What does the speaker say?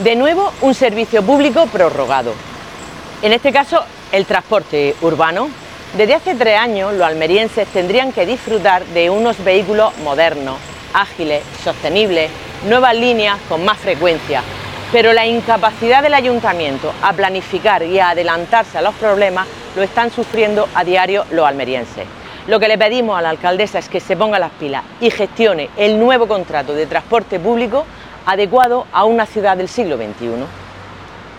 De nuevo, un servicio público prorrogado. En este caso, el transporte urbano. Desde hace 3 años, los almerienses tendrían que disfrutar de unos vehículos modernos, ágiles, sostenibles, nuevas líneas con más frecuencia. Pero la incapacidad del ayuntamiento a planificar y a adelantarse a los problemas lo están sufriendo a diario los almerienses. Lo que le pedimos a la alcaldesa es que se ponga las pilas y gestione el nuevo contrato de transporte público adecuado a una ciudad del siglo XXI.